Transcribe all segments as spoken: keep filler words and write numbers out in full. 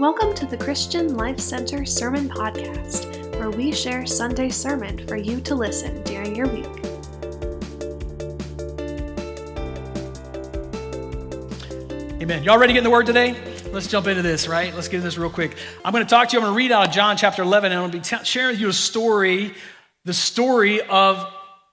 Welcome to the Christian Life Center Sermon Podcast, where we share Sunday sermon for you to listen during your week. Amen. Y'all ready to get in the Word today? Let's jump into this, right? Let's get into this real quick. I'm going to talk to you. I'm going to read out of John chapter eleven, and I'm going to be t- sharing with you a story, the story of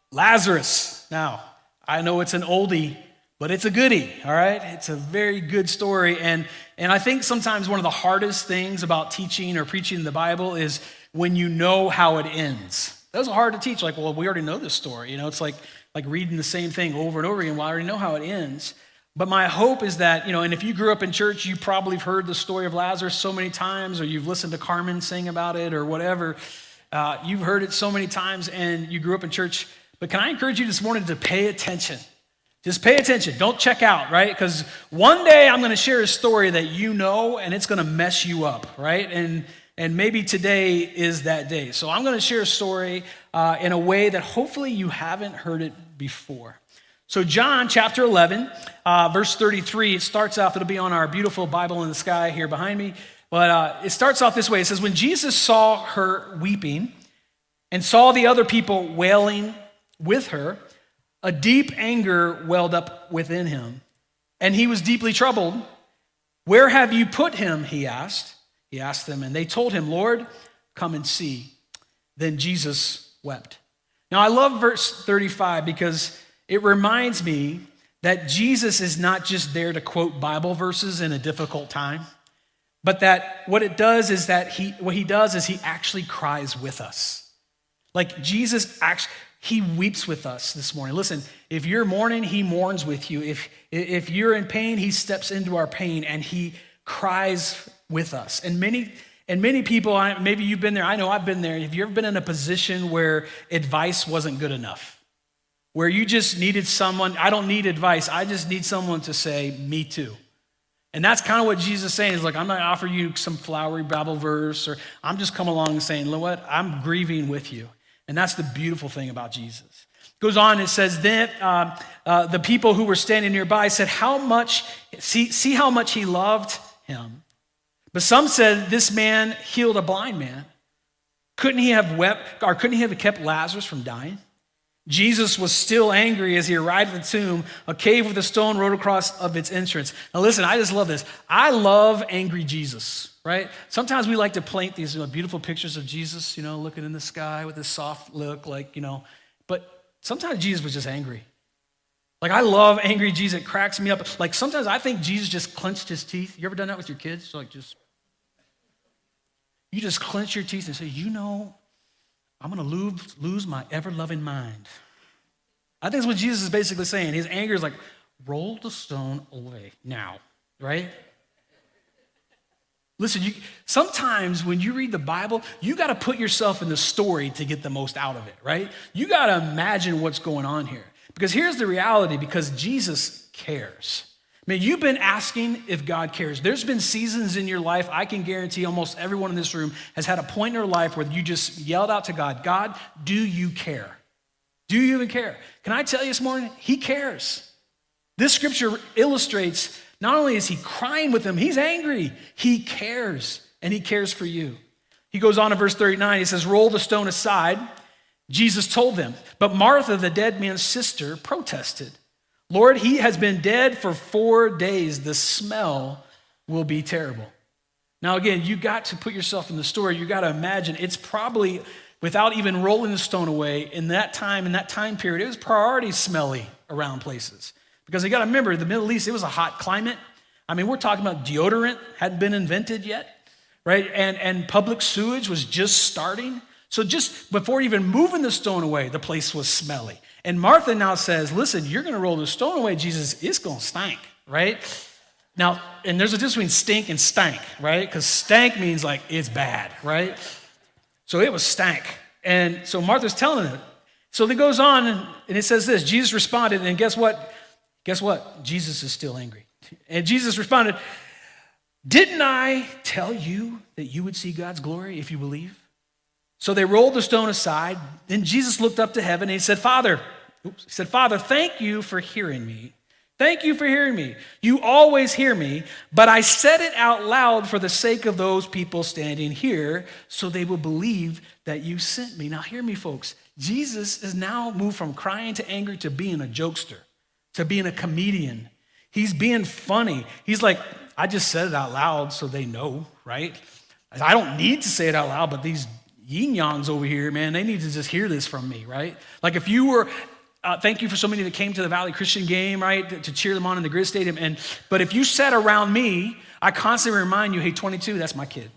Lazarus. Now, I know it's an oldie, but it's a goodie, all right? It's a very good story, and, and I think sometimes one of the hardest things about teaching or preaching the Bible is when you know how it ends. Those are hard to teach. Like, well, we already know this story. You know, it's like, like reading the same thing over and over again. Well, I already know how it ends. But my hope is that, you know, and if you grew up in church, you probably have heard the story of Lazarus so many times, or you've listened to Carmen sing about it or whatever. Uh, you've heard it so many times and you grew up in church. But can I encourage you this morning to pay attention? Just pay attention. Don't check out, right? Because one day I'm going to share a story that you know, and it's going to mess you up, right? And and maybe today is that day. So I'm going to share a story uh, in a way that hopefully you haven't heard it before. So John chapter eleven, uh, verse thirty-three, it starts off, it'll be on our beautiful Bible in the sky here behind me, but uh, it starts off this way. It says, when Jesus saw her weeping and saw the other people wailing with her, a deep anger welled up within him, and he was deeply troubled. Where have you put him, he asked. He asked them, and they told him, Lord, come and see. Then Jesus wept. Now I love verse thirty-five because it reminds me that Jesus is not just there to quote Bible verses in a difficult time, but that what it does is that he, what he does is he actually cries with us. Like Jesus actually, he weeps with us this morning. Listen, if you're mourning, he mourns with you. If, if you're in pain, he steps into our pain and he cries with us. And many And many people, maybe you've been there, I know I've been there. Have you ever been in a position where advice wasn't good enough? Where you just needed someone, I don't need advice, I just need someone to say, me too. And that's kind of what Jesus is saying, is like, I'm not offering you some flowery Bible verse, or I'm just coming along and saying, you know what, I'm grieving with you. And that's the beautiful thing about Jesus. It goes on, it says, then uh, uh, the people who were standing nearby said, how much, see, see how much he loved him. But some said, this man healed a blind man. Couldn't he have wept, or couldn't he have kept Lazarus from dying? Jesus was still angry as he arrived at the tomb, a cave with a stone rolled across of its entrance. Now listen, I just love this. I love angry Jesus, right? Sometimes we like to paint these you know, beautiful pictures of Jesus, you know, looking in the sky with this soft look, like, you know, but sometimes Jesus was just angry. Like, I love angry Jesus. It cracks me up. Like, sometimes I think Jesus just clenched his teeth. You ever done that with your kids? So like, just, you just clench your teeth and say, you know, I'm going to lose, lose my ever-loving mind. I think that's what Jesus is basically saying. His anger is like, roll the stone away now, right? Listen, you, sometimes when you read the Bible, you got to put yourself in the story to get the most out of it, right? You got to imagine what's going on here. Because here's the reality, because Jesus cares. I mean, you've been asking if God cares. There's been seasons in your life, I can guarantee almost everyone in this room has had a point in their life where you just yelled out to God, God, do you care? Do you even care? Can I tell you this morning, he cares. This scripture illustrates not only is he crying with him, he's angry. He cares, and he cares for you. He goes on in verse thirty-nine, he says, roll the stone aside. Jesus told them, but Martha, the dead man's sister, protested. Lord, he has been dead for four days. The smell will be terrible. Now, again, you got to put yourself in the story. You got to imagine it's probably, without even rolling the stone away, in that time, in that time period, it was already smelly around places. Because you got to remember, the Middle East, it was a hot climate. I mean, we're talking about deodorant hadn't been invented yet, right? And, and public sewage was just starting. So just before even moving the stone away, the place was smelly. And Martha now says, listen, you're going to roll the stone away, Jesus. It's going to stink, right? Now, and there's a difference between stink and stank, right? Because stank means like it's bad, right? So it was stank. And so Martha's telling it. So it goes on, and it says this, Jesus responded, and guess what? Guess what? Jesus is still angry. And Jesus responded, didn't I tell you that you would see God's glory if you believe? So they rolled the stone aside. Then Jesus looked up to heaven and he said, Father, oops, he said, Father, thank you for hearing me. Thank you for hearing me. You always hear me, but I said it out loud for the sake of those people standing here so they will believe that you sent me. Now hear me, folks. Jesus is now moved from crying to angry to being a jokester, to being a comedian. He's being funny. He's like, I just said it out loud so they know, right? I don't need to say it out loud, but these yin-yangs over here, man, they need to just hear this from me, right? Like if you were... Uh, thank you for so many that came to the Valley Christian game, right, to, to cheer them on in the Grizz Stadium. And but if you sat around me, I constantly remind you, hey, twenty-two, that's my kid.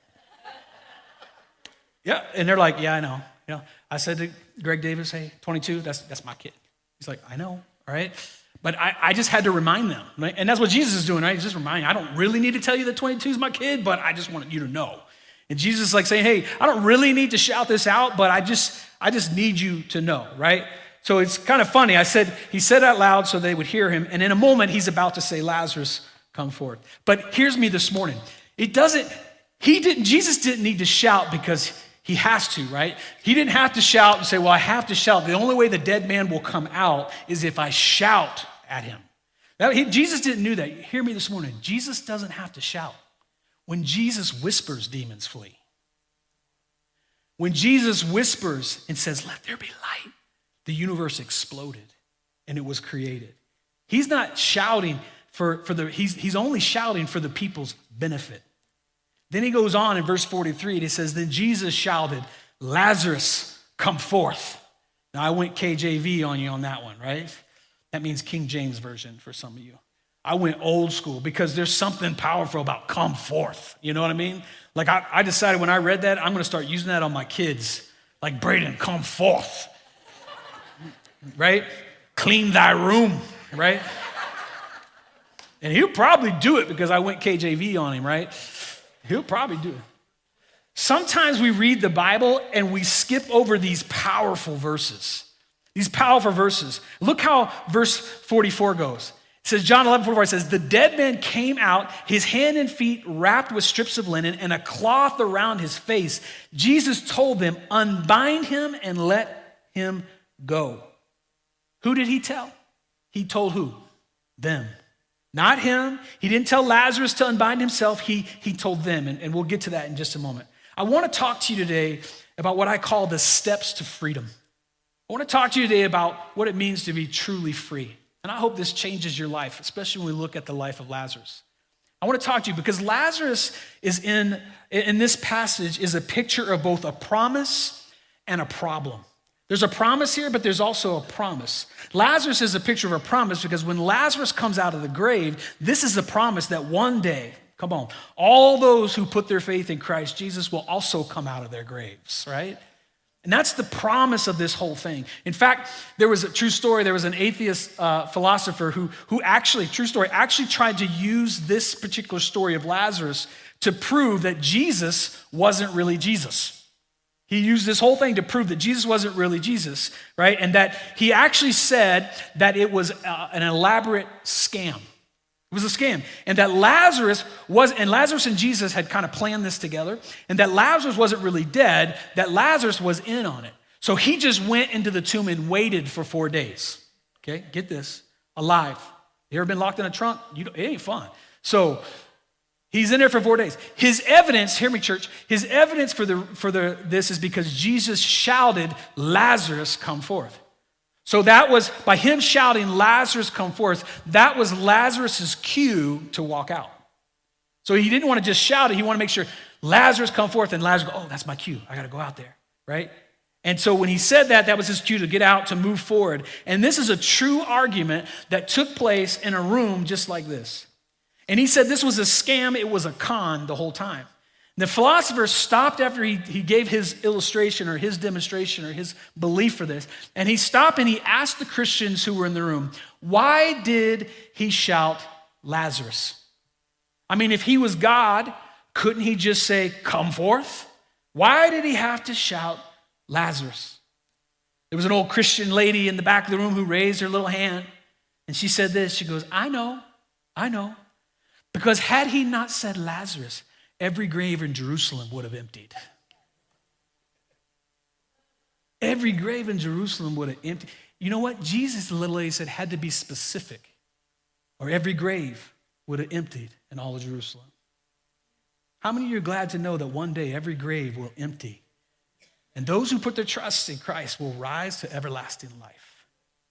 Yeah, and they're like, yeah, I know. You know, I said to Greg Davis, hey, twenty-two, that's that's my kid. He's like, I know, all right? But I, I just had to remind them, right? And that's what Jesus is doing, right? He's just reminding, I don't really need to tell you that twenty-two is my kid, but I just wanted you to know. And Jesus is like saying, hey, I don't really need to shout this out, but I just I just need you to know, right? So it's kind of funny. I said, he said out loud so they would hear him. And in a moment, he's about to say, Lazarus, come forth. But here's me this morning. It doesn't, he didn't, Jesus didn't need to shout because he has to, right? He didn't have to shout and say, well, I have to shout. The only way the dead man will come out is if I shout at him. That, he, Jesus didn't do that. Hear me this morning. Jesus doesn't have to shout. When Jesus whispers, demons flee. When Jesus whispers and says, let there be light, the universe exploded and it was created. He's not shouting for, for the, he's, he's only shouting for the people's benefit. Then he goes on in verse forty-three and he says, then Jesus shouted, Lazarus, come forth. Now I went K J V on you on that one, right? That means King James Version for some of you. I went old school because there's something powerful about come forth. You know what I mean? Like I, I decided when I read that, I'm going to start using that on my kids. Like, Braden, come forth. Right? Clean thy room, right? And he'll probably do it because I went K J V on him, right? He'll probably do it. Sometimes we read the Bible and we skip over these powerful verses. These powerful verses. Look how verse forty-four goes. It says, John eleven forty-four, it says, the dead man came out, his hand and feet wrapped with strips of linen and a cloth around his face. Jesus told them, unbind him and let him go. Who did he tell? He told who? Them. Not him. He didn't tell Lazarus to unbind himself. He, he told them, and, and we'll get to that in just a moment. I want to talk to you today about what I call the steps to freedom. I want to talk to you today about what it means to be truly free. And I hope this changes your life, especially when we look at the life of Lazarus. I want to talk to you because Lazarus is in, in this passage is a picture of both a promise and a problem. There's a promise here, but there's also a promise. Lazarus is a picture of a promise because when Lazarus comes out of the grave, this is a promise that one day, come on, all those who put their faith in Christ Jesus will also come out of their graves, right? And that's the promise of this whole thing. In fact, there was a true story. There was an atheist uh, philosopher who, who actually, true story, actually tried to use this particular story of Lazarus to prove that Jesus wasn't really Jesus. He used this whole thing to prove that Jesus wasn't really Jesus, right? And that he actually said that it was uh, an elaborate scam. It was a scam. And that Lazarus was, and Lazarus and Jesus had kind of planned this together, and that Lazarus wasn't really dead, that Lazarus was in on it. So he just went into the tomb and waited for four days. Okay, get this, alive. You ever been locked in a trunk? You don't, it ain't fun. So he's in there for four days. His evidence, hear me, church, his evidence for the for the this is because Jesus shouted, Lazarus, come forth. So that was, by him shouting, Lazarus, come forth, that was Lazarus's cue to walk out. So he didn't want to just shout it. He wanted to make sure, Lazarus, come forth, and Lazarus, oh, that's my cue. I got to go out there, right? And so when he said that, that was his cue to get out, to move forward. And this is a true argument that took place in a room just like this. And he said this was a scam, it was a con the whole time. The philosopher stopped after he, he gave his illustration or his demonstration or his belief for this, and he stopped and he asked the Christians who were in the room, why did he shout Lazarus? I mean, if he was God, couldn't he just say, come forth? Why did he have to shout Lazarus? There was an old Christian lady in the back of the room who raised her little hand, and she said this, she goes, I know, I know. Because had he not said Lazarus, every grave in Jerusalem would have emptied. Every grave in Jerusalem would have emptied. You know what? Jesus, the little lady said, had to be specific. or every grave would have emptied in all of Jerusalem. How many of you are glad to know that one day every grave will empty, and those who put their trust in Christ will rise to everlasting life?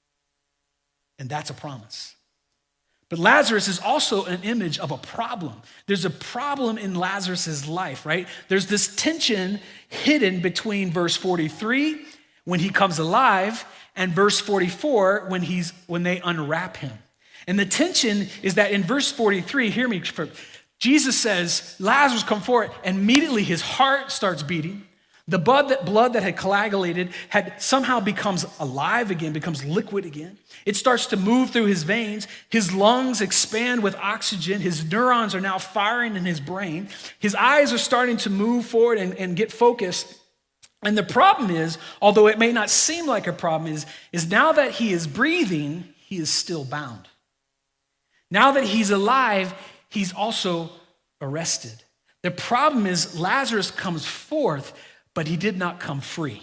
And that's a promise. But Lazarus is also an image of a problem. There's a problem in Lazarus' life, right? There's this tension hidden between verse forty-three, when he comes alive, and verse forty-four, when he's when they unwrap him. And the tension is that in verse forty-three, hear me, Jesus says, Lazarus, come forward, and immediately his heart starts beating. The blood that, blood that had coagulated had somehow becomes alive again, becomes liquid again. It starts to move through his veins. His lungs expand with oxygen. His neurons are now firing in his brain. His eyes are starting to move forward and, and get focused. And the problem is, although it may not seem like a problem, is, is now that he is breathing, he is still bound. Now that he's alive, he's also arrested. The problem is Lazarus comes forth, but he did not come free.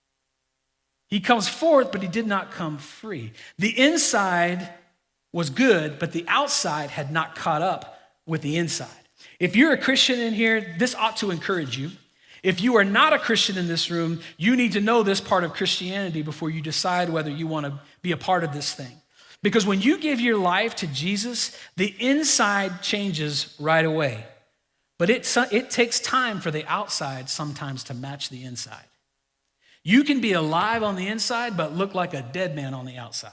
He comes forth, but he did not come free. The inside was good, but the outside had not caught up with the inside. If you're a Christian in here, this ought to encourage you. If you are not a Christian in this room, you need to know this part of Christianity before you decide whether you want to be a part of this thing. Because when you give your life to Jesus, the inside changes right away. But it, it takes time for the outside sometimes to match the inside. You can be alive on the inside, but look like a dead man on the outside.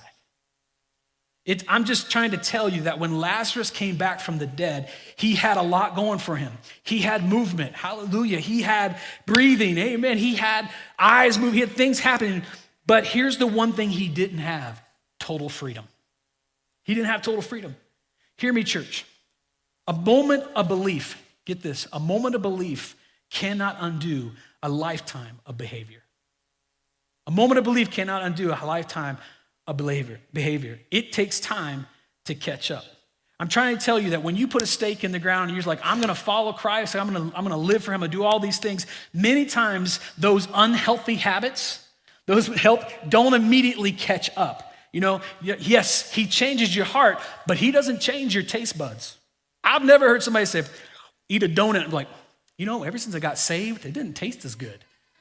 It, I'm just trying to tell you that when Lazarus came back from the dead, he had a lot going for him. He had movement, hallelujah. He had breathing, amen. He had eyes moving, he had things happening. But here's the one thing he didn't have, total freedom. He didn't have total freedom. Hear me, church. A moment of belief, get this, a moment of belief cannot undo a lifetime of behavior. A moment of belief cannot undo a lifetime of behavior. behavior. It takes time to catch up. I'm trying to tell you that when you put a stake in the ground and you're like, I'm going to follow Christ, I'm going to, I'm going to live for him, I'm going to do all these things, many times those unhealthy habits, those help don't immediately catch up. You know, yes, he changes your heart, but he doesn't change your taste buds. I've never heard somebody say, eat a donut and be like, you know, ever since I got saved, it didn't taste as good.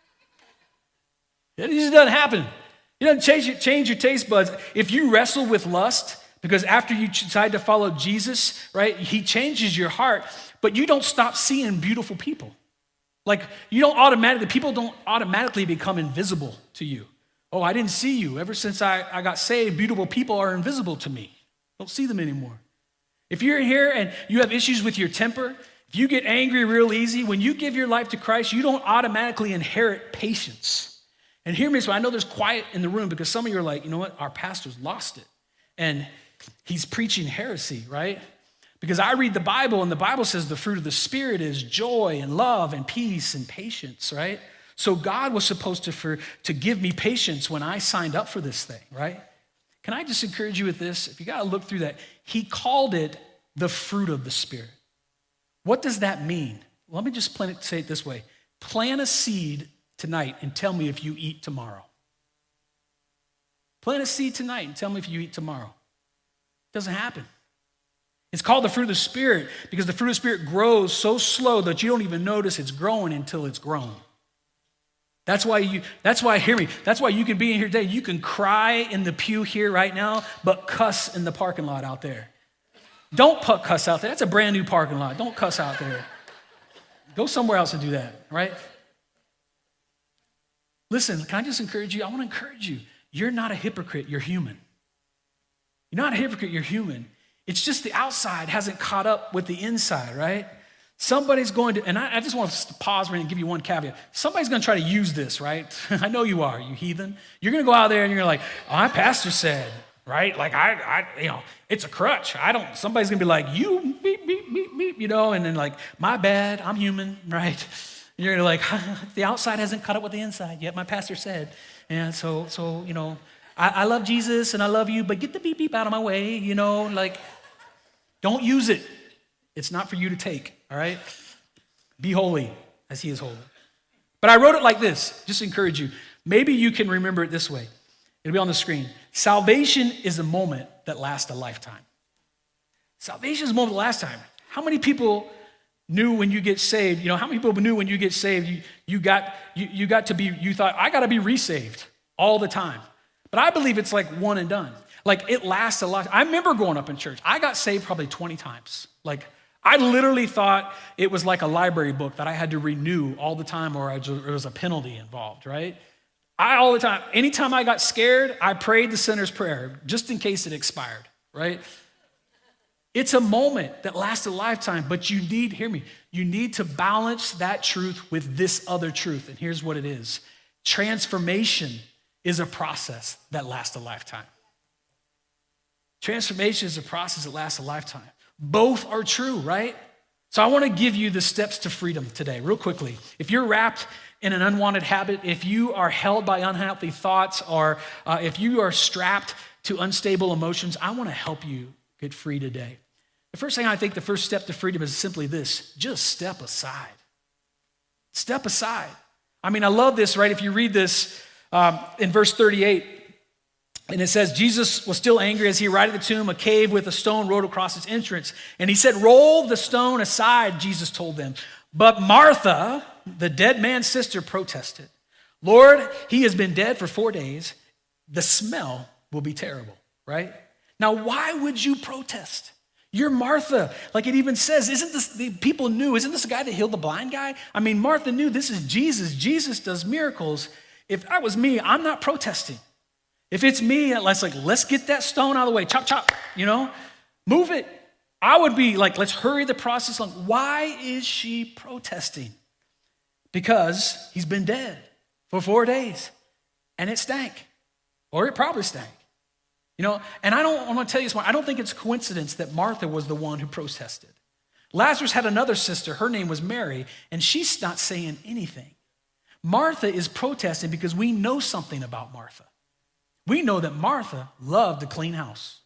It just doesn't happen. It doesn't change your, change your taste buds. If you wrestle with lust, because after you decide to follow Jesus, right, he changes your heart, but you don't stop seeing beautiful people. Like, you don't automatically, people don't automatically become invisible to you. Oh, I didn't see you. Ever since I, I got saved, beautiful people are invisible to me. Don't see them anymore. If you're here and you have issues with your temper, if you get angry real easy, when you give your life to Christ, you don't automatically inherit patience. And hear me, so I know there's quiet in the room because some of you are like, you know what, our pastor's lost it. And he's preaching heresy, right? Because I read the Bible and the Bible says the fruit of the Spirit is joy and love and peace and patience, right? So God was supposed to, for, to give me patience when I signed up for this thing, right? Can I just encourage you with this? If you got to look through that, he called it the fruit of the Spirit. What does that mean? Let me just plan it, say it this way. Plant a seed tonight and tell me if you eat tomorrow. Plant a seed tonight and tell me if you eat tomorrow. It doesn't happen. It's called the fruit of the Spirit because the fruit of the Spirit grows so slow that you don't even notice it's growing until it's grown. That's why you, that's why, hear me, that's why you can be in here today. You can cry in the pew here right now, but cuss in the parking lot out there. Don't cuss out there. That's a brand new parking lot. Don't cuss out there. Go somewhere else and do that, right? Listen, can I just encourage you? I want to encourage you. You're not a hypocrite. You're human. You're not a hypocrite. You're human. It's just the outside hasn't caught up with the inside, right? Somebody's going to, and I, I just want to pause right and give you one caveat. Somebody's going to try to use this, right? I know you are, you heathen. You're going to go out there and you're like, oh, my pastor said, right? Like, I, I, you know, it's a crutch. I don't, somebody's going to be like, you, beep, beep, beep, beep, you know, and then like, my bad, I'm human, right? And you're going to like, the outside hasn't caught up with the inside yet, my pastor said. And so, so you know, I, I love Jesus and I love you, but get the beep, beep out of my way, you know, like, don't use it. It's not for you to take, all right? Be holy as he is holy. But I wrote it like this, just to encourage you. Maybe you can remember it this way. It'll be on the screen. Salvation is a moment that lasts a lifetime. Salvation is more than the last time. How many people knew when you get saved? You know, how many people knew when you get saved, you, you got you, you got to be, you thought, I got to be resaved all the time. But I believe it's like one and done. Like it lasts a lot. I remember growing up in church. I got saved probably twenty times. Like I literally thought it was like a library book that I had to renew all the time, or there was a penalty involved, right? I all the time, anytime I got scared, I prayed the sinner's prayer just in case it expired, right? It's a moment that lasts a lifetime, but you need, hear me, you need to balance that truth with this other truth. And here's what it is. Transformation is a process that lasts a lifetime. Transformation is a process that lasts a lifetime. Both are true, right? So I want to give you the steps to freedom today, real quickly. If you're wrapped in an unwanted habit, if you are held by unhealthy thoughts, or uh, if you are strapped to unstable emotions, I want to help you get free today. The first thing I think, the first step to freedom is simply this: just step aside. Step aside. I mean, I love this, right? If you read this um, in verse thirty-eight, and it says, Jesus was still angry as he arrived at the tomb. A cave with a stone rolled across its entrance. And he said, roll the stone aside, Jesus told them. But Martha, the dead man's sister, protested. Lord, he has been dead for four days. The smell will be terrible, right? Now, why would you protest? You're Martha. Like it even says, isn't this, the people knew, isn't this the guy that healed the blind guy? I mean, Martha knew this is Jesus. Jesus does miracles. If that was me, I'm not protesting. If it's me, let's like, let's get that stone out of the way. Chop, chop, you know, move it. I would be like, let's hurry the process along. Why is she protesting? Because he's been dead for four days and it stank, or it probably stank. You know, and I don't, I want to tell you something. I don't think it's coincidence that Martha was the one who protested. Lazarus had another sister. Her name was Mary, and she's not saying anything. Martha is protesting because we know something about Martha. We know that Martha loved a clean house.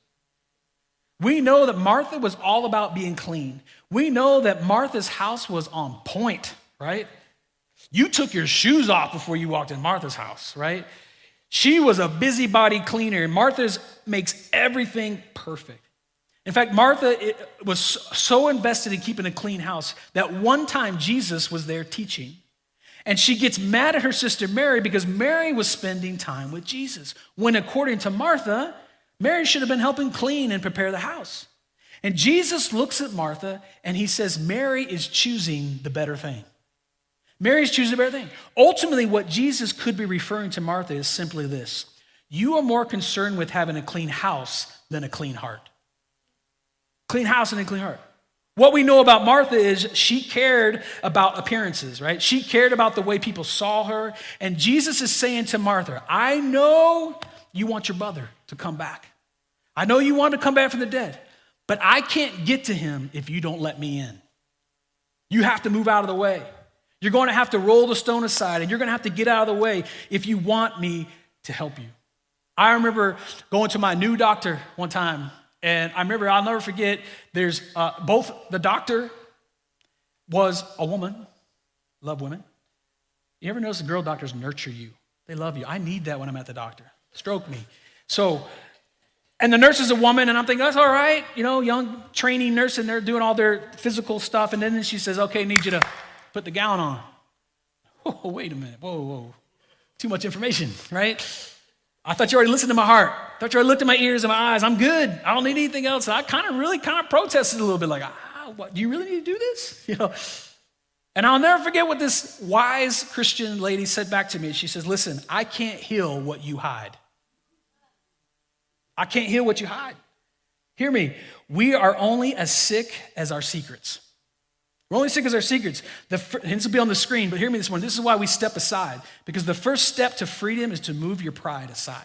We know that Martha was all about being clean. We know that Martha's house was on point, right? You took your shoes off before you walked in Martha's house, right? She was a busybody cleaner, and Martha's makes everything perfect. In fact, Martha was so invested in keeping a clean house that one time Jesus was there teaching, and she gets mad at her sister Mary because Mary was spending time with Jesus, when according to Martha, Mary should have been helping clean and prepare the house. And Jesus looks at Martha, and he says, Mary is choosing the better thing. Mary's choosing the better thing. Ultimately, what Jesus could be referring to Martha is simply this: you are more concerned with having a clean house than a clean heart. Clean house and a clean heart. What we know about Martha is she cared about appearances, right? She cared about the way people saw her. And Jesus is saying to Martha, I know you want your brother to come back. I know you want to come back from the dead, but I can't get to him if you don't let me in. You have to move out of the way. You're going to have to roll the stone aside, and you're going to have to get out of the way if you want me to help you. I remember going to my new doctor one time, and I remember, I'll never forget, there's uh, both, the doctor was a woman, love women. You ever notice the girl doctors nurture you? They love you. I need that when I'm at the doctor. Stroke me. So, and the nurse is a woman, and I'm thinking, that's all right, you know, young training nurse, and they're doing all their physical stuff, and then she says, okay, I need you to put the gown on. Oh, wait a minute. Whoa, whoa. Too much information, right? I thought you already listened to my heart. I thought you already looked at my ears and my eyes. I'm good. I don't need anything else. I kind of really kind of protested a little bit, like, ah, what, do you really need to do this? You know. And I'll never forget what this wise Christian lady said back to me. She says, listen, I can't heal what you hide. I can't heal what you hide. Hear me. We are only as sick as our secrets. We're only sick as our secrets. The, this will be on the screen, but hear me this morning. This is why we step aside. Because the first step to freedom is to move your pride aside.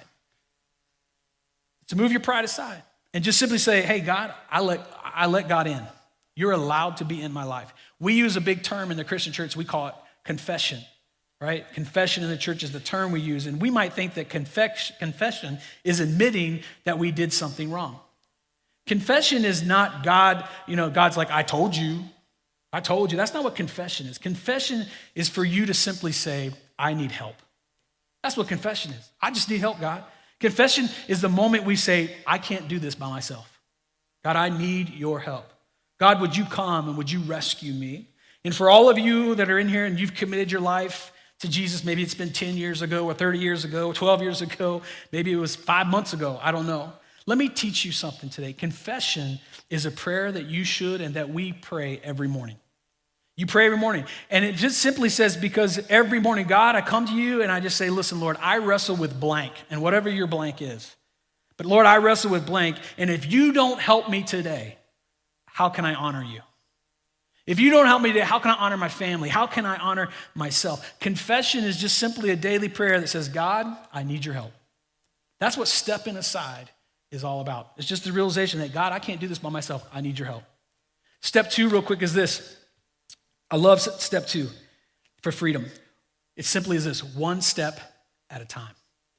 To move your pride aside. And just simply say, hey, God, I let, I let God in. You're allowed to be in my life. We use a big term in the Christian church. We call it confession, right? Confession in the church is the term we use. And we might think that confess, confession is admitting that we did something wrong. Confession is not God, you know, God's like, I told you. I told you. That's not what confession is. Confession is for you to simply say, I need help. That's what confession is. I just need help, God. Confession is the moment we say, I can't do this by myself. God, I need your help. God, would you come and would you rescue me? And for all of you that are in here and you've committed your life to Jesus, maybe it's been ten years ago or thirty years ago, twelve years ago, maybe it was five months ago, I don't know. Let me teach you something today. Confession is a prayer that you should and that we pray every morning. You pray every morning. And it just simply says, because every morning, God, I come to you and I just say, listen, Lord, I wrestle with blank, and whatever your blank is. But Lord, I wrestle with blank, and if you don't help me today, how can I honor you? If you don't help me today, how can I honor my family? How can I honor myself? Confession is just simply a daily prayer that says, God, I need your help. That's what stepping aside is all about. It's just the realization that, God, I can't do this by myself. I need your help. Step two, real quick, is this. I love step two for freedom. It simply is this: one step at a time.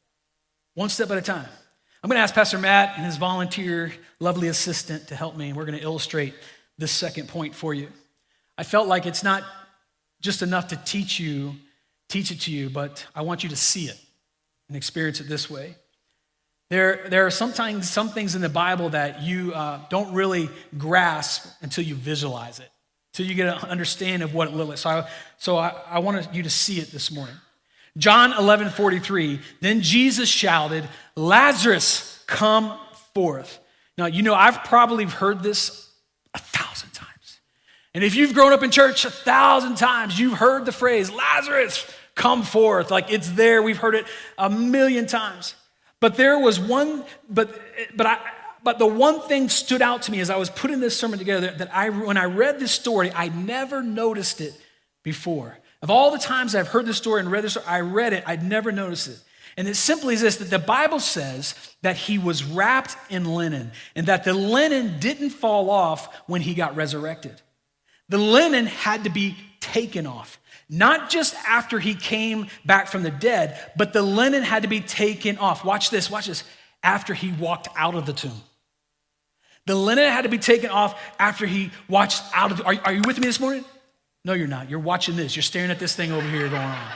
One step at a time. I'm going to ask Pastor Matt and his volunteer, lovely assistant, to help me, and we're going to illustrate this second point for you. I felt like it's not just enough to teach you, teach it to you, but I want you to see it and experience it this way. There, there are sometimes some things in the Bible that you uh, don't really grasp until you visualize it, until you get an understanding of what it looks like. So, I, so I, I want you to see it this morning. John eleven forty-three, then Jesus shouted, Lazarus, come forth. Now, you know, I've probably heard this a thousand times. And if you've grown up in church a thousand times, you've heard the phrase, Lazarus, come forth. Like it's there. We've heard it a million times. But there was one, but but I but the one thing stood out to me as I was putting this sermon together that I when I read this story, I never noticed it before. Of all the times I've heard this story and read this story, I read it, I'd never noticed it. And it simply is this, that the Bible says that he was wrapped in linen and that the linen didn't fall off when he got resurrected. The linen had to be taken off. Not just after he came back from the dead, but the linen had to be taken off. Watch this, watch this. After he walked out of the tomb. The linen had to be taken off after he walked out of the, are, are you with me this morning? No, you're not. You're watching this. You're staring at this thing over here going on.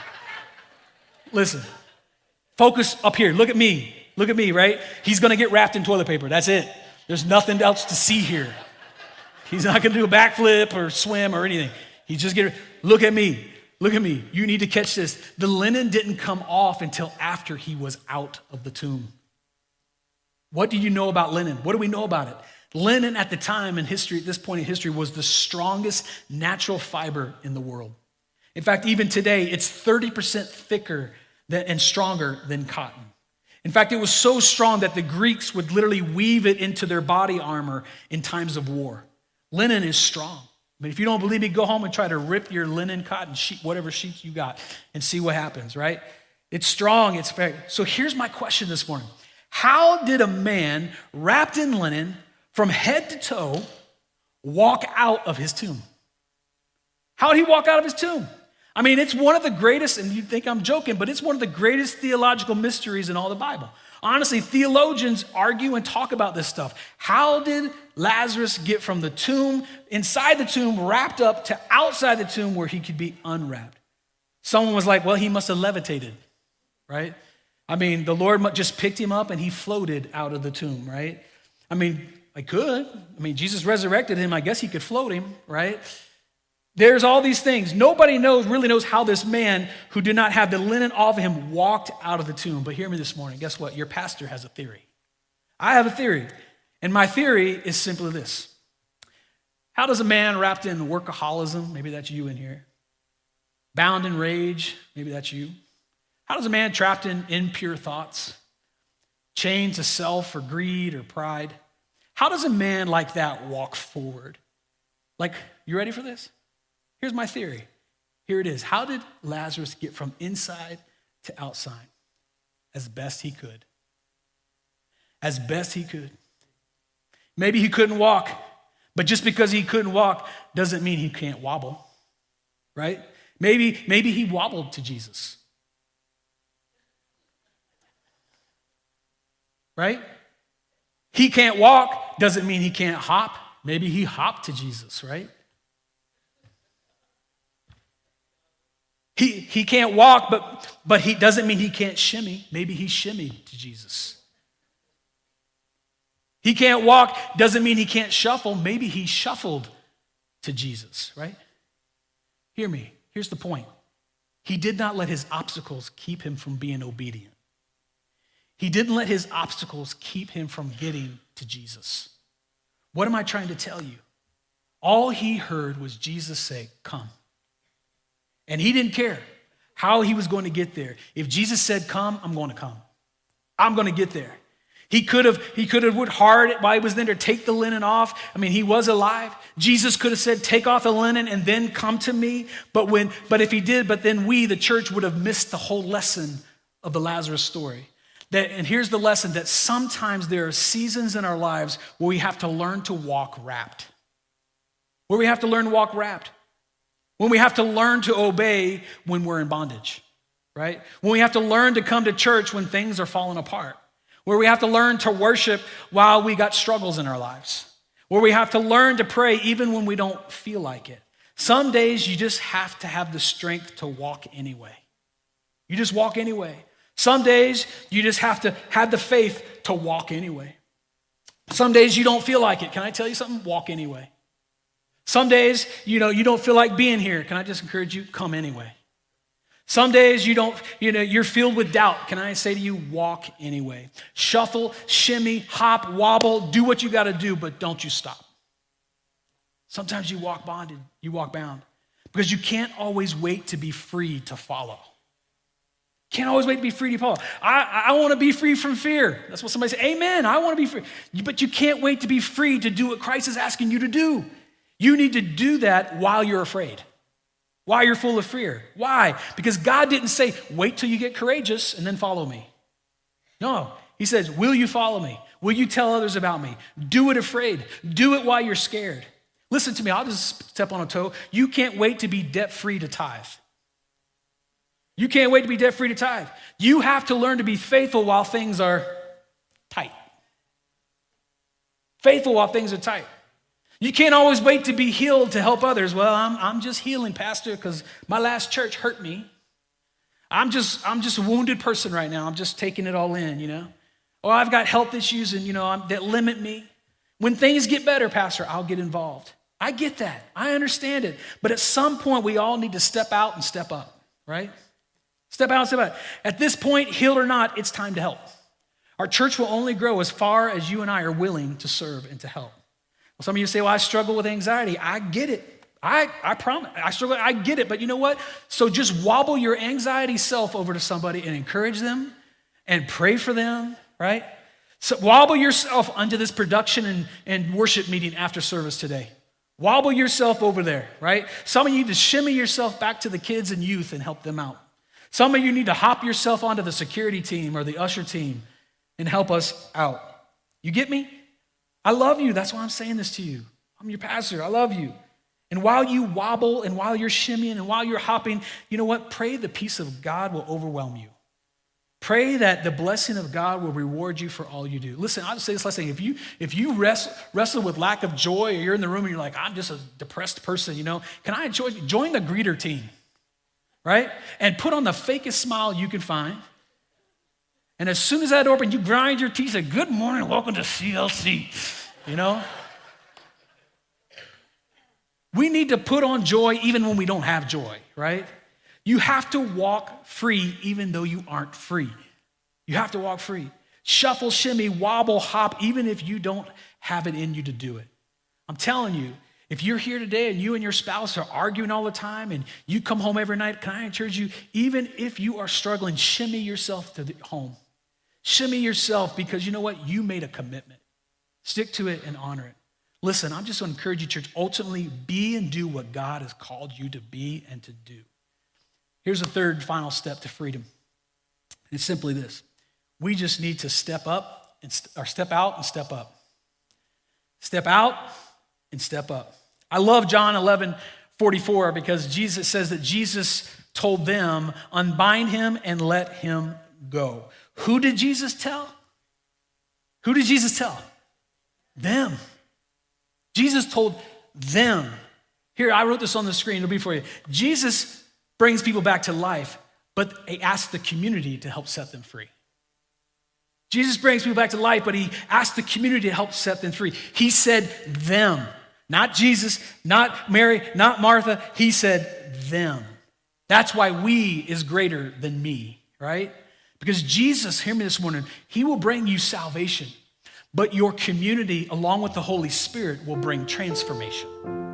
Listen, focus up here. Look at me. Look at me, right? He's going to get wrapped in toilet paper. That's it. There's nothing else to see here. He's not going to do a backflip or swim or anything. He's just going to, look at me. Look at me. You need to catch this. The linen didn't come off until after he was out of the tomb. What do you know about linen? What do we know about it? Linen at the time in history, at this point in history, was the strongest natural fiber in the world. In fact, even today, it's thirty percent thicker than, and stronger than cotton. In fact, it was so strong that the Greeks would literally weave it into their body armor in times of war. Linen is strong. But if you don't believe me, go home and try to rip your linen, cotton sheet, whatever sheets you got, and see what happens, right? It's strong. It's very. So here's my question this morning. How did a man wrapped in linen from head to toe walk out of his tomb? How did he walk out of his tomb? I mean, it's one of the greatest, and you think I'm joking, but it's one of the greatest theological mysteries in all the Bible. Honestly, theologians argue and talk about this stuff. How did Lazarus get from the tomb, inside the tomb, wrapped up, to outside the tomb where he could be unwrapped? Someone was like, well, he must have levitated, right? I mean, the Lord just picked him up and he floated out of the tomb, right? I mean, I could. I mean, Jesus resurrected him. I guess he could float him, right? There's all these things. Nobody knows, really knows how this man who did not have the linen off of him walked out of the tomb. But hear me this morning. Guess what? Your pastor has a theory. I have a theory. And my theory is simply this. How does a man wrapped in workaholism, maybe that's you in here, bound in rage, maybe that's you. How does a man trapped in impure thoughts, chained to self or greed or pride, how does a man like that walk forward? Like, you ready for this? Here's my theory. Here it is. How did Lazarus get from inside to outside? As best he could. As best he could. Maybe he couldn't walk, but just because he couldn't walk doesn't mean he can't wobble, right? Maybe, maybe he wobbled to Jesus. Right? He can't walk doesn't mean he can't hop. Maybe he hopped to Jesus, right? He, he can't walk, but, but he doesn't mean he can't shimmy. Maybe he shimmied to Jesus. He can't walk doesn't mean he can't shuffle. Maybe he shuffled to Jesus, right? Hear me. Here's the point. He did not let his obstacles keep him from being obedient. He didn't let his obstacles keep him from getting to Jesus. What am I trying to tell you? All he heard was Jesus say, come. And he didn't care how he was going to get there. If Jesus said, come, I'm going to come. I'm going to get there. He could have, he could have worked hard while he was there to take the linen off. I mean, he was alive. Jesus could have said, take off the linen and then come to me. But when, but if he did, but then we, the church, would have missed the whole lesson of the Lazarus story. That, and here's the lesson, that sometimes there are seasons in our lives where we have to learn to walk wrapped. Where we have to learn to walk wrapped. When we have to learn to obey when we're in bondage, right? When we have to learn to come to church when things are falling apart. Where we have to learn to worship while we got struggles in our lives. Where we have to learn to pray even when we don't feel like it. Some days you just have to have the strength to walk anyway. You just walk anyway. Some days you just have to have the faith to walk anyway. Some days you don't feel like it. Can I tell you something? Walk anyway. Some days, you know, you don't feel like being here. Can I just encourage you? Come anyway. Some days you don't, you know, you're filled with doubt. Can I say to you, walk anyway. Shuffle, shimmy, hop, wobble, do what you got to do, but don't you stop. Sometimes you walk bonded, you walk bound, because you can't always wait to be free to follow. Can't always wait to be free to follow. I, I want to be free from fear. That's what somebody said. Amen, I want to be free. But you can't wait to be free to do what Christ is asking you to do. You need to do that while you're afraid, while you're full of fear. Why? Because God didn't say, wait till you get courageous and then follow me. No, he says, will you follow me? Will you tell others about me? Do it afraid. Do it while you're scared. Listen to me, I'll just step on a toe. You can't wait to be debt-free to tithe. You can't wait to be debt-free to tithe. You have to learn to be faithful while things are tight. Faithful while things are tight. You can't always wait to be healed to help others. Well, I'm, I'm just healing, Pastor, because my last church hurt me. I'm just, I'm just a wounded person right now. I'm just taking it all in, you know. Or I've got health issues and, you know, I'm, that limit me. When things get better, Pastor, I'll get involved. I get that. I understand it. But at some point, we all need to step out and step up, right? Step out and step out. At this point, healed or not, it's time to help. Our church will only grow as far as you and I are willing to serve and to help. Some of you say, well, I struggle with anxiety. I get it. I, I promise. I struggle. I get it. But you know what? So just wobble your anxiety self over to somebody and encourage them and pray for them, right? So wobble yourself onto this production and, and worship meeting after service today. Wobble yourself over there, right? Some of you need to shimmy yourself back to the kids and youth and help them out. Some of you need to hop yourself onto the security team or the usher team and help us out. You get me? I love you. That's why I'm saying this to you. I'm your pastor. I love you. And while you wobble and while you're shimmying and while you're hopping, you know what? Pray the peace of God will overwhelm you. Pray that the blessing of God will reward you for all you do. Listen, I'll just say this last thing. If you, if you wrestle, wrestle with lack of joy, or you're in the room and you're like, I'm just a depressed person, you know, can I enjoy, join the greeter team, right? And put on the fakest smile you can find. And as soon as that opens, you grind your teeth and say, good morning, welcome to C L C, you know? We need to put on joy even when we don't have joy, right? You have to walk free even though you aren't free. You have to walk free. Shuffle, shimmy, wobble, hop, even if you don't have it in you to do it. I'm telling you, if you're here today and you and your spouse are arguing all the time and you come home every night, can I encourage you, even if you are struggling, shimmy yourself to the home. Shimmy yourself because you know what? You made a commitment. Stick to it and honor it. Listen, I'm just going to encourage you, church, ultimately be and do what God has called you to be and to do. Here's a third final step to freedom. It's simply this. We just need to step up and st- or step out and step up. Step out and step up. I love John eleven forty-four because Jesus says that Jesus told them, unbind him and let him go. Who did Jesus tell? Who did Jesus tell? Them. Jesus told them. Here, I wrote this on the screen. It'll be for you. Jesus brings people back to life, but he asked the community to help set them free. Jesus brings people back to life, but he asked the community to help set them free. He said them, not Jesus, not Mary, not Martha. He said them. That's why we is greater than me, right? Because Jesus, hear me this morning, he will bring you salvation, but your community, along with the Holy Spirit, will bring transformation.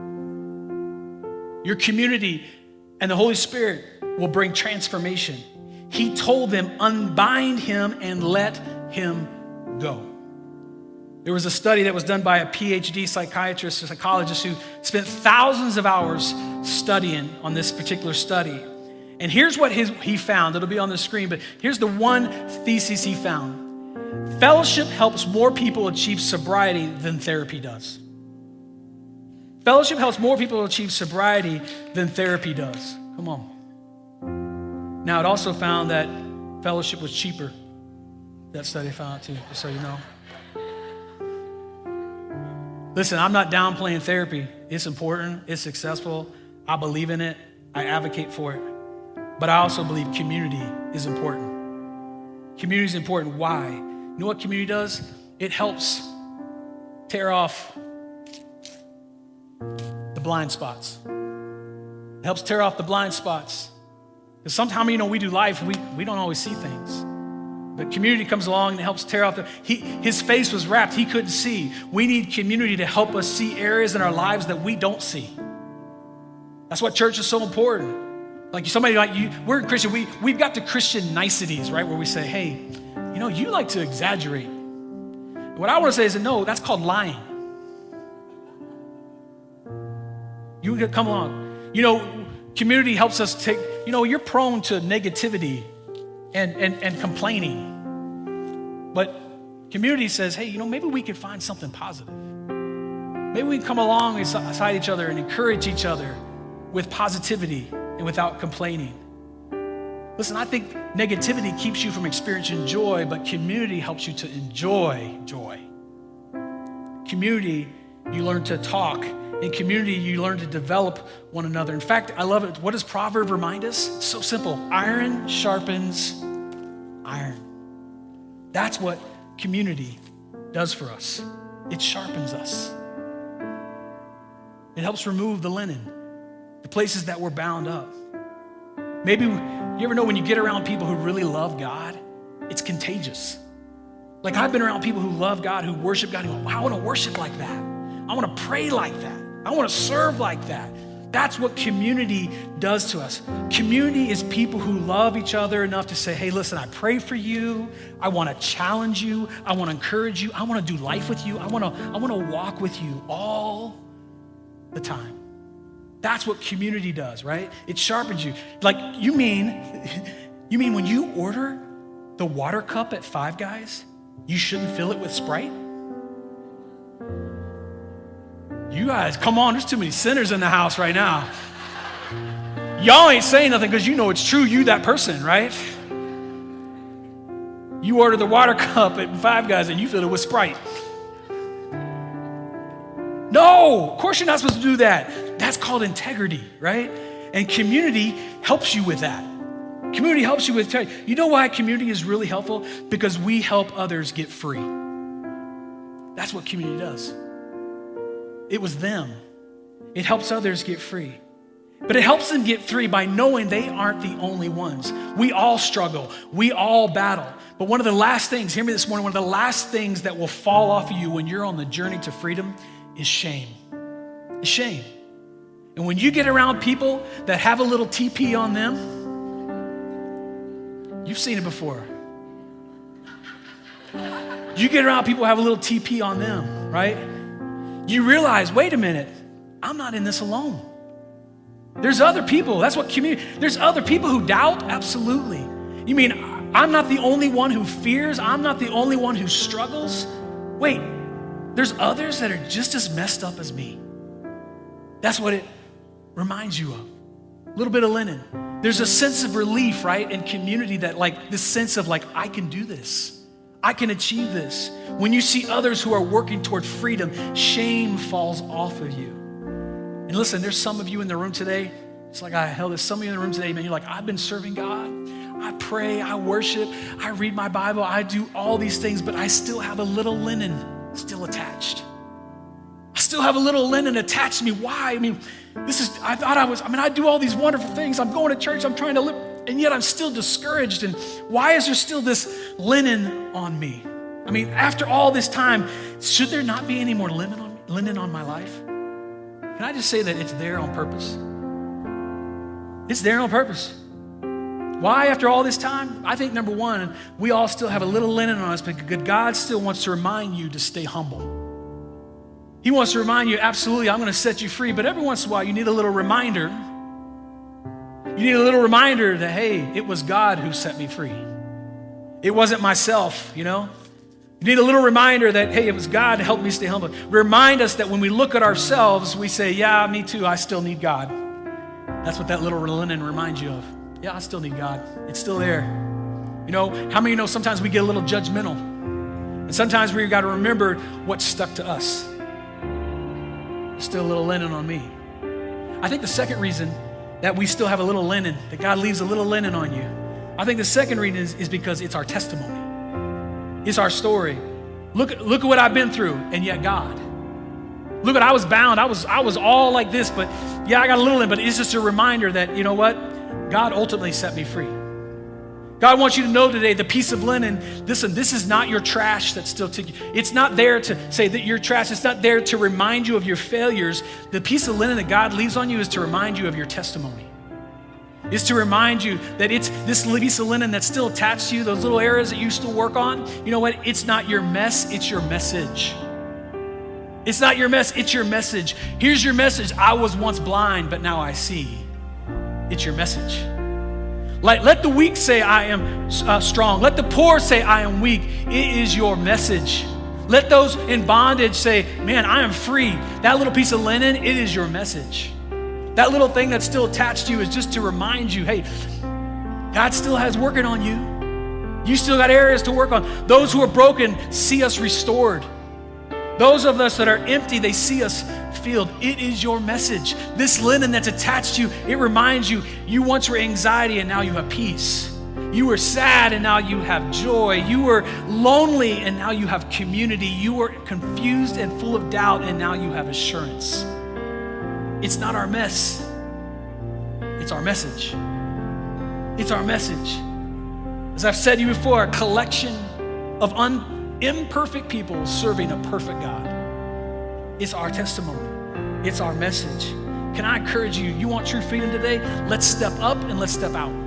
Your community and the Holy Spirit will bring transformation. He told them, unbind him and let him go. There was a study that was done by a P H D psychiatrist, a psychologist who spent thousands of hours studying on this particular study. And here's what his, he found. It'll be on the screen, but here's the one thesis he found. Fellowship helps more people achieve sobriety than therapy does. Fellowship helps more people achieve sobriety than therapy does. Come on. Now, it also found that fellowship was cheaper. That study found out too, just so you know. Listen, I'm not downplaying therapy. It's important. It's successful. I believe in it. I advocate for it. But I also believe community is important. Community is important. Why? You know what community does? It helps tear off the blind spots. It helps tear off the blind spots. Because sometimes, you know, we do life, we, we don't always see things. But community comes along and helps tear off the, he, his face was wrapped, he couldn't see. We need community to help us see areas in our lives that we don't see. That's why church is so important. Like somebody like you, we're a Christian, we, we've got the Christian niceties, right? Where we say, hey, you know, you like to exaggerate. What I want to say is that no, that's called lying. You can come along. You know, community helps us take, you know, you're prone to negativity and, and, and complaining. But community says, hey, you know, maybe we could find something positive. Maybe we can come along beside each other and encourage each other with positivity and without complaining. Listen, I think negativity keeps you from experiencing joy, but community helps you to enjoy joy. Community, you learn to talk. In community, you learn to develop one another. In fact, I love it. What does Proverb remind us? It's so simple. Iron sharpens iron. That's what community does for us. It sharpens us. It helps remove the linen, the places that we're bound up. Maybe you ever know when you get around people who really love God, it's contagious. Like I've been around people who love God, who worship God, who go, wow, I want to worship like that. I want to pray like that. I want to serve like that. That's what community does to us. Community is people who love each other enough to say, hey, listen, I pray for you. I want to challenge you. I want to encourage you. I want to do life with you. I want to, I want to walk with you all the time. That's what community does, right? It sharpens you. Like, you mean, you mean when you order the water cup at Five Guys, you shouldn't fill it with Sprite? You guys, come on, there's too many sinners in the house right now. Y'all ain't saying nothing because you know it's true, you that person, right? You order the water cup at Five Guys and you fill it with Sprite. No, of course you're not supposed to do that. That's called integrity, right? And community helps you with that. Community helps you with integrity. You know why community is really helpful? Because we help others get free. That's what community does. It was them. It helps others get free. But it helps them get free by knowing they aren't the only ones. We all struggle. We all battle. But one of the last things, hear me this morning, one of the last things that will fall off of you when you're on the journey to freedom is shame. It's shame. And when you get around people that have a little T P on them, you've seen it before. You get around people who have a little T P on them, right? You realize, wait a minute, I'm not in this alone. There's other people. That's what community, there's other people who doubt? Absolutely. You mean I'm not the only one who fears? I'm not the only one who struggles? Wait, there's others that are just as messed up as me. That's what it reminds you of. A little bit of linen. There's a sense of relief, right, in community, that like this sense of like, I can do this. I can achieve this. When you see others who are working toward freedom, shame falls off of you. And listen, there's some of you in the room today, it's like I held this, some of you in the room today, man, you're like, I've been serving God. I pray, I worship, I read my Bible, I do all these things, but I still have a little linen still attached. I still have a little linen attached to me. Why? I mean, this is, I thought I was, I mean, I do all these wonderful things. I'm going to church, I'm trying to live, and yet I'm still discouraged. And why is there still this linen on me? I mean, after all this time, should there not be any more linen on, linen on my life? Can I just say that it's there on purpose? It's there on purpose. Why after all this time? I think number one, we all still have a little linen on us, but God still wants to remind you to stay humble. He wants to remind you, absolutely, I'm going to set you free, but every once in a while you need a little reminder. You need a little reminder that, hey, it was God who set me free. It wasn't myself, you know? You need a little reminder that, hey, it was God who helped me stay humble. Remind us that when we look at ourselves, we say, yeah, me too, I still need God. That's what that little linen reminds you of. Yeah, I still need God. It's still there. You know, how many of you know sometimes we get a little judgmental? And sometimes we've got to remember what's stuck to us. There's still a little linen on me. I think the second reason that we still have a little linen, that God leaves a little linen on you, I think the second reason is, is because it's our testimony. It's our story. Look, look at what I've been through, and yet God. Look at, I was bound. I was, I was all like this, but yeah, I got a little linen, but it's just a reminder that, you know what? God ultimately set me free. God wants you to know today the piece of linen, listen, this is not your trash that's still ticking. It's not there to say that you're trash. It's not there to remind you of your failures. The piece of linen that God leaves on you is to remind you of your testimony. It's to remind you that it's this piece of linen that's still attached to you, those little areas that you still work on. You know what? It's not your mess, it's your message. It's not your mess, it's your message. Here's your message. I was once blind, but now I see. It's your message. Like, let the weak say, I am uh, strong. Let the poor say, I am weak. It is your message. Let those in bondage say, man, I am free. That little piece of linen, it is your message. That little thing that's still attached to you is just to remind you, hey, God still has working on you. You still got areas to work on. Those who are broken see us restored. Those of us that are empty, they see us filled. It is your message. This linen that's attached to you, it reminds you, you once were anxiety and now you have peace. You were sad and now you have joy. You were lonely and now you have community. You were confused and full of doubt and now you have assurance. It's not our mess. It's our message. It's our message. As I've said to you before, a collection of un- imperfect people serving a perfect God. It's our testimony. It's our message. Can I encourage you, you want true freedom today? Let's step up and let's step out.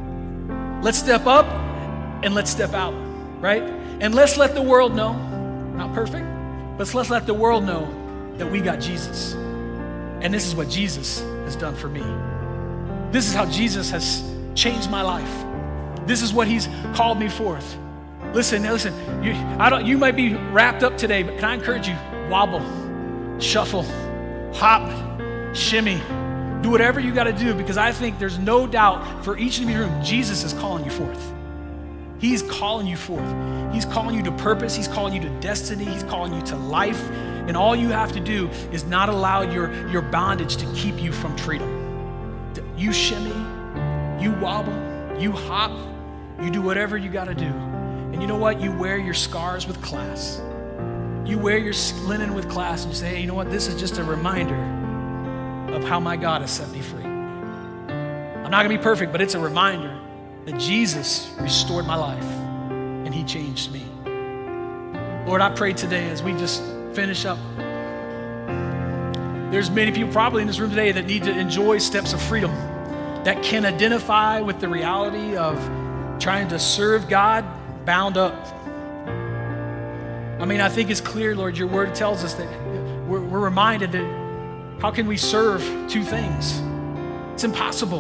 Let's step up and let's step out, right? And let's let the world know, not perfect, but let's let the world know that we got Jesus. And this is what Jesus has done for me. This is how Jesus has changed my life. This is what he's called me forth. Listen, listen, you, I don't, you might be wrapped up today, but can I encourage you? Wobble, shuffle, hop, shimmy. Do whatever you got to do, because I think there's no doubt for each of you in the room, Jesus is calling you forth. He's calling you forth. He's calling you to purpose. He's calling you to destiny. He's calling you to life. And all you have to do is not allow your, your bondage to keep you from freedom. You shimmy, you wobble, you hop, you do whatever you got to do. And you know what? You wear your scars with class. You wear your linen with class and you say, hey, you know what? This is just a reminder of how my God has set me free. I'm not gonna be perfect, but it's a reminder that Jesus restored my life and he changed me. Lord, I pray today as we just finish up, there's many people probably in this room today that need to enjoy steps of freedom, that can identify with the reality of trying to serve God bound up. I mean, I think it's clear, Lord, your word tells us that we're, we're reminded that how can we serve two things? It's impossible.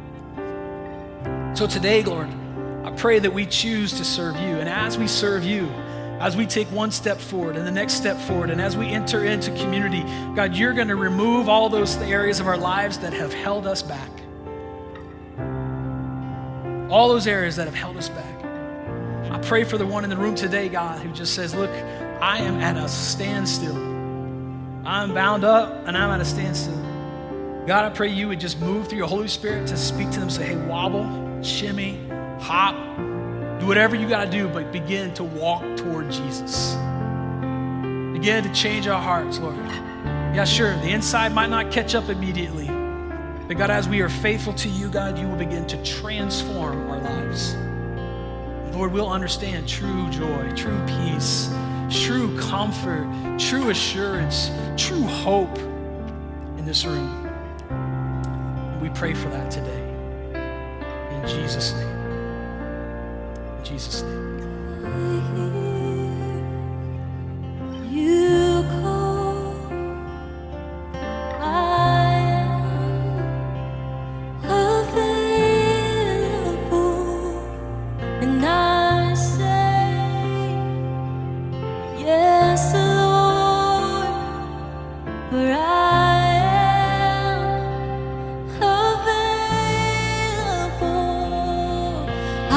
So today, Lord, I pray that we choose to serve you. And as we serve you, as we take one step forward and the next step forward, and as we enter into community, God, you're going to remove all those areas of our lives that have held us back. All those areas that have held us back. I pray for the one in the room today, God, who just says, look, I am at a standstill. I'm bound up and I'm at a standstill. God, I pray you would just move through your Holy Spirit to speak to them. Say, hey, wobble, shimmy, hop, do whatever you got to do, but begin to walk toward Jesus. Begin to change our hearts, Lord. Yeah, sure, the inside might not catch up immediately, but God, as we are faithful to you, God, you will begin to transform our lives. Lord, we'll understand true joy, true peace, true comfort, true assurance, true hope in this room. And we pray for that today. In Jesus' name. In Jesus' name. You call, I am available, and I say, yes, Lord, for I am available. I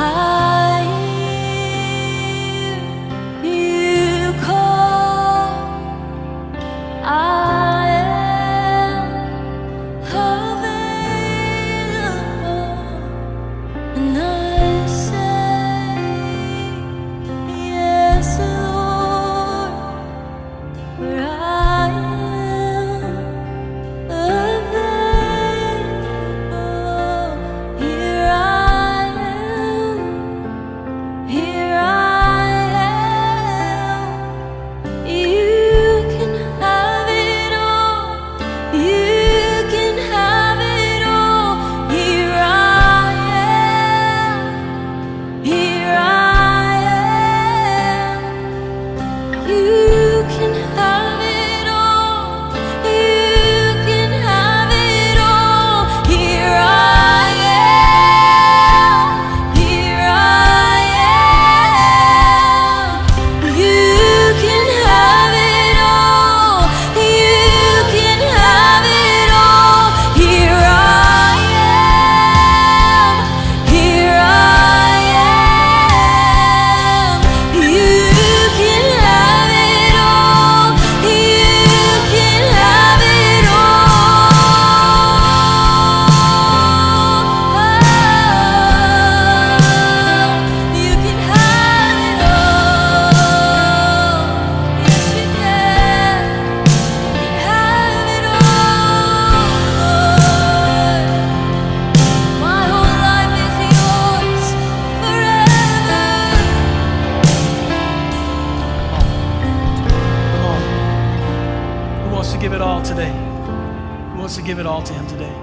Give it all to him today.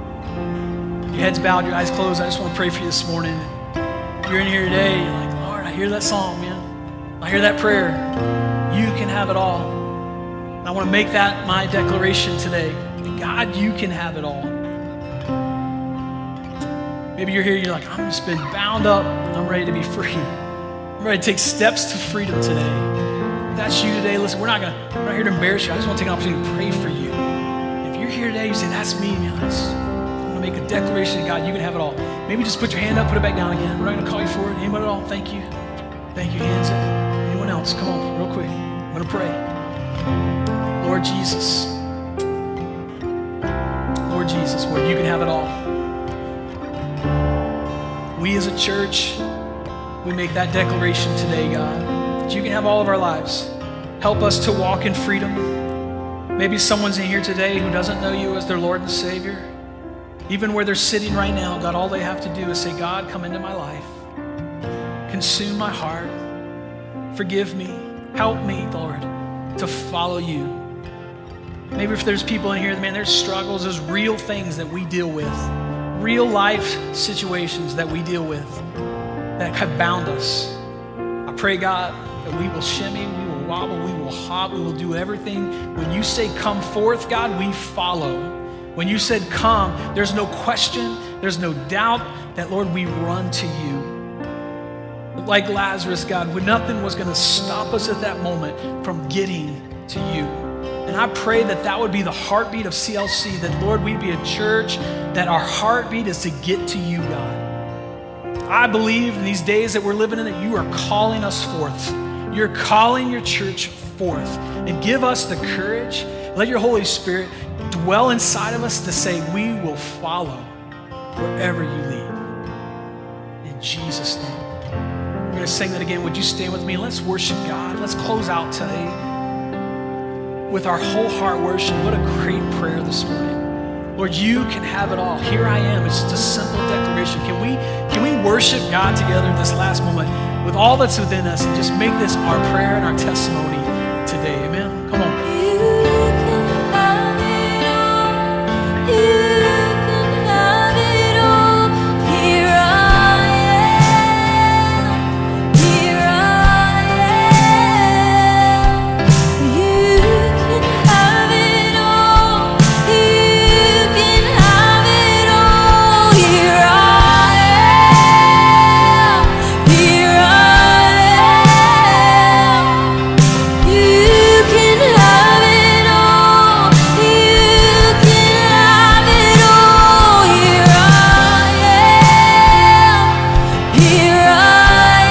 Your head's bowed, your eyes closed. I just want to pray for you this morning. If you're in here today, you're like, Lord, I hear that song, man. I hear that prayer. You can have it all. And I want to make that my declaration today. God, you can have it all. Maybe you're here, you're like, I'm just been bound up and I'm ready to be free. I'm ready to take steps to freedom today. If that's you today, listen, we're not gonna, we're not here to embarrass you. I just want to take an opportunity to pray for you. Here today, you say, that's me, man. I just want to make a declaration to God, you can have it all. Maybe just put your hand up, put it back down again. We're not going to call you for it. Anyone at all? Thank you. Thank you. Hands up. Anyone else? Come on, real quick. I'm going to pray. Lord Jesus. Lord Jesus, Lord, you can have it all. We as a church, we make that declaration today, God, that you can have all of our lives. Help us to walk in freedom. Maybe someone's in here today who doesn't know you as their Lord and Savior. Even where they're sitting right now, God, all they have to do is say, God, come into my life. Consume my heart. Forgive me. Help me, Lord, to follow you. Maybe if there's people in here, man, there's struggles, there's real things that we deal with, real life situations that we deal with that have bound us. I pray, God, that we will shimmy, we will wobble, we will hop, we will do everything. When you say come forth, God, we follow. When you said come, there's no question, there's no doubt that, Lord, we run to you. But like Lazarus, God, when nothing was going to stop us at that moment from getting to you. And I pray that that would be the heartbeat of C L C, that, Lord, we'd be a church that our heartbeat is to get to you, God. I believe in these days that we're living in that you are calling us forth. You're calling your church forth. And give us the courage. Let your Holy Spirit dwell inside of us to say we will follow wherever you lead. In Jesus' name. We're going to sing that again. Would you stand with me? Let's worship God. Let's close out today with our whole heart worship. What a great prayer this morning. Lord, you can have it all. Here I am. It's just a simple declaration. Can we, can we worship God together in this last moment with all that's within us and just make this our prayer and our testimony today? Amen. Come on. You can have it all. You can have it all. Here I am. Here I am. You can have it all. You can have it all. Here I am. Here I am. You can have it all. You can have it all. Here I am. Here I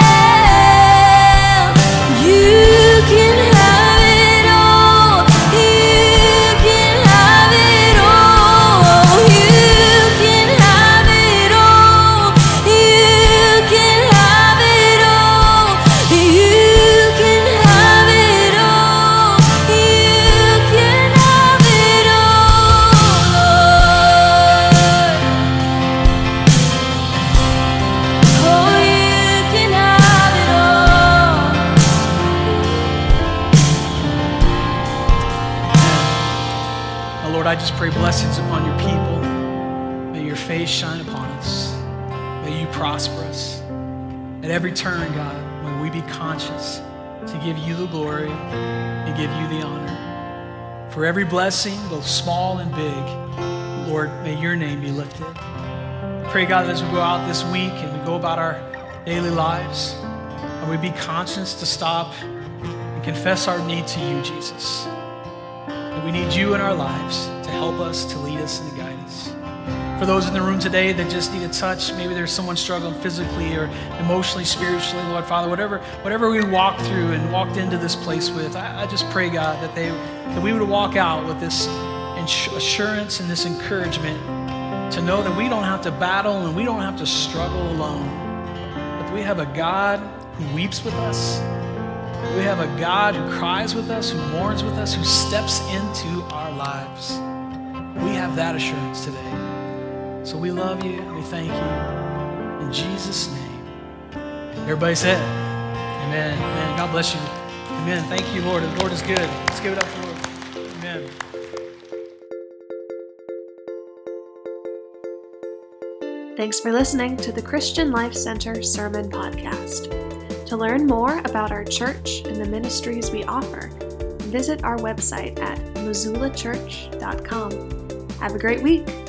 am. You can have it all. You can have it all. You can have it all. You can have it all. You can have it all. You can have it all, Lord. Oh, you can have it all. Oh, Lord, I just pray blessings upon your people. May your face shine upon us. May you prosper us. At every turn, God, may we be conscious to give you the glory and give you the honor. For every blessing, both small and big, Lord, may your name be lifted. I pray, God, that as we go out this week and we go about our daily lives, may we be conscious to stop and confess our need to you, Jesus. And we need you in our lives to help us, to lead us, and to guide us. For those in the room today that just need a touch, maybe there's someone struggling physically or emotionally, spiritually, Lord Father, whatever, whatever we walked through and walked into this place with, I, I just pray, God, that they, that we would walk out with this ins- assurance and this encouragement to know that we don't have to battle and we don't have to struggle alone, but that we have a God who weeps with us. We have a God who cries with us, who mourns with us, who steps into our lives. We have that assurance today. So we love you. We thank you. In Jesus' name. Everybody said, amen. Amen. God bless you. Amen. Thank you, Lord. The Lord is good. Let's give it up for the Lord. Amen. Thanks for listening to the Christian Life Center Sermon Podcast. To learn more about our church and the ministries we offer, visit our website at missoula church dot com. Have a great week.